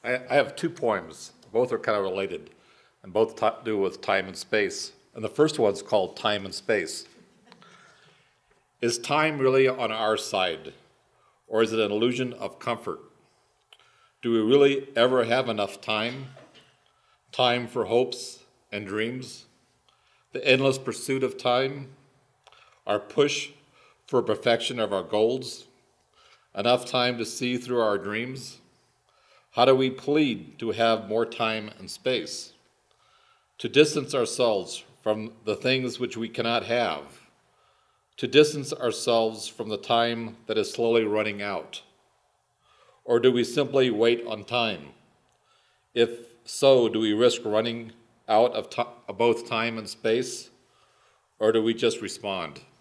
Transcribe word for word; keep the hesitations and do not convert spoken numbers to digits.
I, I have two poems. Both are kind of related, and both ta- do with time and space. And the first one's called Time and Space. Is time really on our side, or is it an illusion of comfort? Do we really ever have enough time? Time for hopes and dreams? The endless pursuit of time? Our push for perfection of our goals? Enough time to see through our dreams? How do we plead to have more time and space? To distance ourselves from the things which we cannot have? To distance ourselves from the time that is slowly running out? Or do we simply wait on time? If so, do we risk running out of, to- of both time and space? Or do we just respond?